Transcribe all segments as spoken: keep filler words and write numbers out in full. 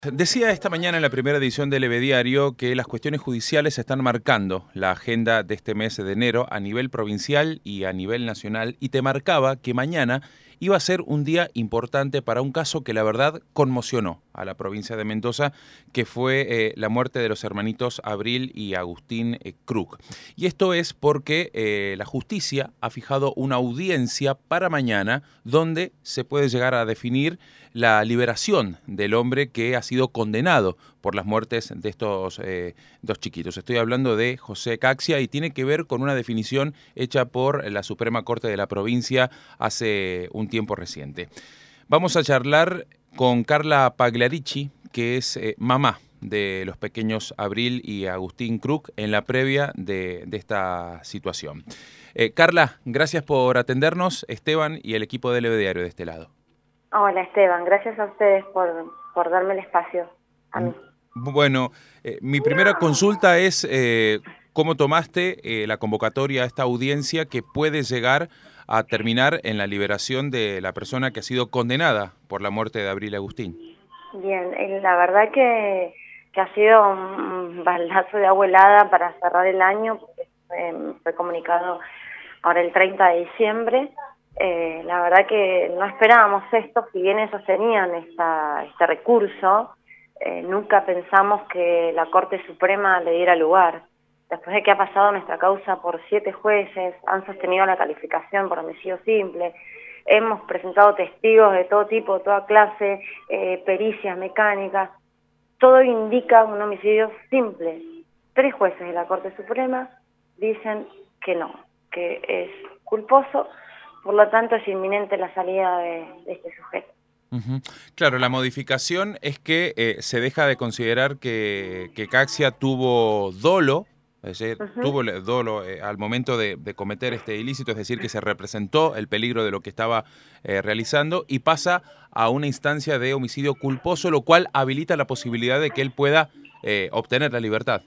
Decía esta mañana en la primera edición del E B Diario que las cuestiones judiciales están marcando la agenda de este mes de enero a nivel provincial y a nivel nacional, y te marcaba que mañana iba a ser un día importante para un caso que la verdad conmocionó a la provincia de Mendoza, que fue eh, la muerte de los hermanitos Abril y Agustín eh, Krug. Y esto es porque eh, la justicia ha fijado una audiencia para mañana donde se puede llegar a definir la liberación del hombre que ha sido condenado por las muertes de estos eh, dos chiquitos. Estoy hablando de José Caxia y tiene que ver con una definición hecha por la Suprema Corte de la provincia hace un tiempo reciente. Vamos a charlar con Carla Pagliarici, que es eh, mamá de los pequeños Abril y Agustín Krug en la previa de, de esta situación. Eh, Carla, gracias por atendernos. Esteban y el equipo del E B Diario de este lado. Hola Esteban, gracias a ustedes por, por darme el espacio a mí. Bueno, eh, mi primera consulta es eh, ¿cómo tomaste eh, la convocatoria a esta audiencia que puede llegar a terminar en la liberación de la persona que ha sido condenada por la muerte de Abril y Agustín? Bien, eh, la verdad que, que ha sido un baldazo de agua helada para cerrar el año, porque eh, fue comunicado ahora el treinta de diciembre. Eh, la verdad que no esperábamos esto, si bien ellos tenían esta, este recurso, eh, nunca pensamos que la Corte Suprema le diera lugar. Después de que ha pasado nuestra causa por siete jueces, han sostenido la calificación por homicidio simple, hemos presentado testigos de todo tipo, toda clase, eh, pericias mecánicas, todo indica un homicidio simple. Tres jueces de la Corte Suprema dicen que no, que es culposo. Por lo tanto, es inminente la salida de, de este sujeto. Uh-huh. Claro, la modificación es que eh, se deja de considerar que, que Caxia tuvo dolo, es decir, Uh-huh. tuvo dolo eh, al momento de, de cometer este ilícito, es decir, que se representó el peligro de lo que estaba eh, realizando, y pasa a una instancia de homicidio culposo, lo cual habilita la posibilidad de que él pueda eh, obtener la libertad.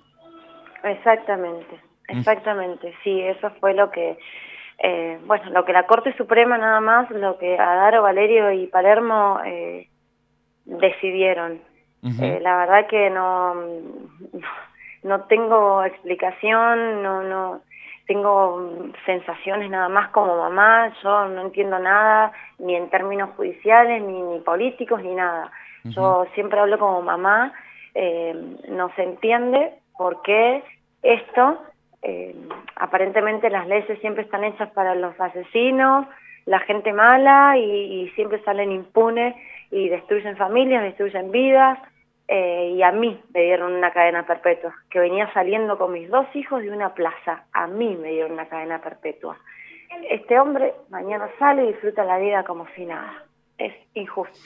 Exactamente, exactamente, uh-huh. Sí, eso fue lo que... Eh, bueno, lo que la Corte Suprema nada más, lo que Adaro, Valerio y Palermo eh, decidieron. Uh-huh. eh, la verdad que no, no, no tengo explicación, no, no tengo sensaciones nada más como mamá, yo no entiendo nada, ni en términos judiciales, ni, ni políticos, ni nada. Uh-huh. Yo siempre hablo como mamá, eh, no se entiende por qué esto... Eh, aparentemente las leyes siempre están hechas para los asesinos, la gente mala, y, y siempre salen impunes y destruyen familias, destruyen vidas, eh, y a mí me dieron una cadena perpetua, que venía saliendo con mis dos hijos de una plaza, a mí me dieron una cadena perpetua. Este hombre mañana sale y disfruta la vida como si nada, es injusto.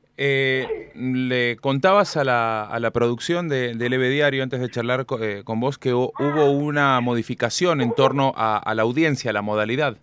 Eh, le contabas a la, a la producción de, del E B Diario antes de charlar con, eh, con vos que hubo una modificación en torno a, a la audiencia, a la modalidad.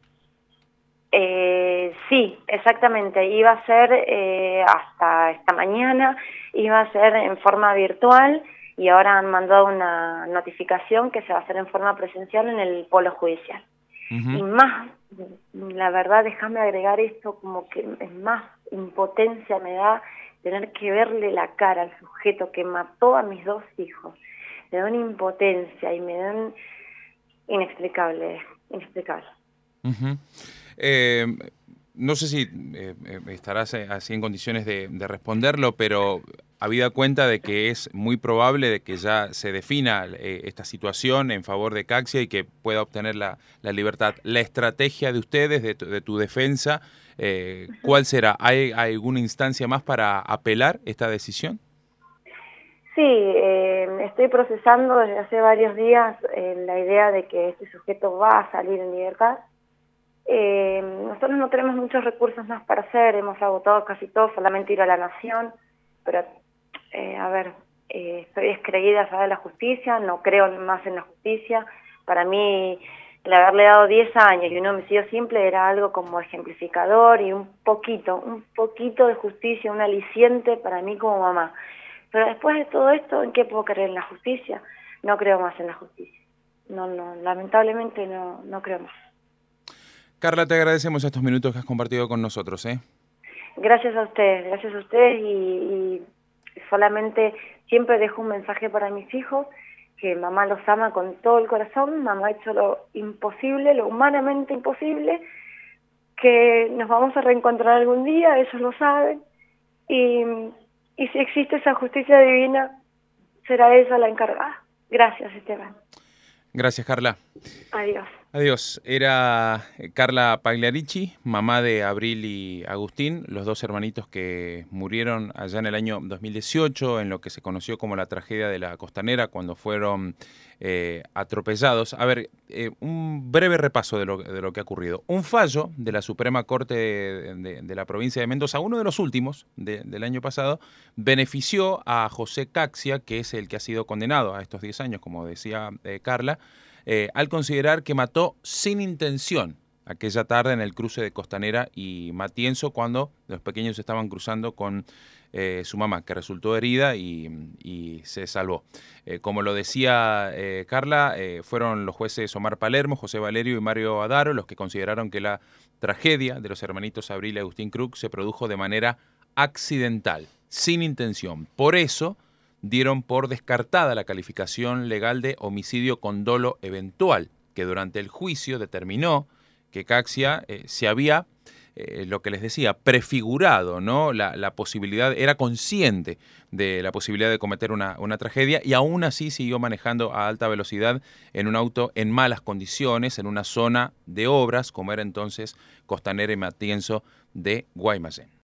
Eh, sí, exactamente. Iba a ser eh, hasta esta mañana, iba a ser en forma virtual, y ahora han mandado una notificación que se va a hacer en forma presencial en el polo judicial. Uh-huh. Y más, la verdad, déjame agregar esto, como que es más impotencia me da tener que verle la cara al sujeto que mató a mis dos hijos. Me da una impotencia y me dan inexplicable, inexplicable. Uh-huh. eh, no sé si eh, estarás así en condiciones de, de responderlo, pero habida cuenta de que es muy probable de que ya se defina eh, esta situación en favor de Caxia y que pueda obtener la, la libertad, la estrategia de ustedes, de tu, de tu defensa, eh, ¿cuál será? ¿Hay, ¿Hay alguna instancia más para apelar esta decisión? Sí, eh, estoy procesando desde hace varios días eh, la idea de que este sujeto va a salir en libertad. Eh, nosotros no tenemos muchos recursos más para hacer, hemos agotado casi todo, solamente ir a la Nación, pero eh, a ver, eh, estoy descreída ya de la justicia, no creo más en la justicia. Para mí, el haberle dado diez años y un homicidio simple era algo como ejemplificador y un poquito, un poquito de justicia, un aliciente para mí como mamá. Pero después de todo esto, ¿en qué puedo creer? ¿En la justicia? No creo más en la justicia. No, no, lamentablemente no, no creo más. Carla, te agradecemos estos minutos que has compartido con nosotros, ¿eh? Gracias a ustedes, gracias a ustedes y, y solamente siempre dejo un mensaje para mis hijos, que mamá los ama con todo el corazón, mamá ha hecho lo imposible, lo humanamente imposible, que nos vamos a reencontrar algún día, ellos lo saben, y, y si existe esa justicia divina, será ella la encargada. Gracias, Esteban. Gracias, Carla. Adiós. Adiós. Era Carla Pagliarici, mamá de Abril y Agustín, los dos hermanitos que murieron allá en el año dos mil dieciocho, en lo que se conoció como la tragedia de la Costanera, cuando fueron eh, atropellados. A ver, eh, un breve repaso de lo, de lo que ha ocurrido. Un fallo de la Suprema Corte de, de, de la provincia de Mendoza, uno de los últimos de, del año pasado, benefició a José Caxia, que es el que ha sido condenado a estos diez años, como decía eh, Carla, Eh, al considerar que mató sin intención aquella tarde en el cruce de Costanera y Matienzo, cuando los pequeños estaban cruzando con eh, su mamá, que resultó herida y, y se salvó. Eh, como lo decía eh, Carla, eh, fueron los jueces Omar Palermo, José Valerio y Mario Adaro los que consideraron que la tragedia de los hermanitos Abril y Agustín Krug se produjo de manera accidental, sin intención. Por eso dieron por descartada la calificación legal de homicidio con dolo eventual, que durante el juicio determinó que Caxia eh, se había, eh, lo que les decía, prefigurado, ¿no? La, la posibilidad, era consciente de la posibilidad de cometer una, una tragedia, y aún así siguió manejando a alta velocidad en un auto en malas condiciones, en una zona de obras, como era entonces Costanera y Matienzo de Guaymallén.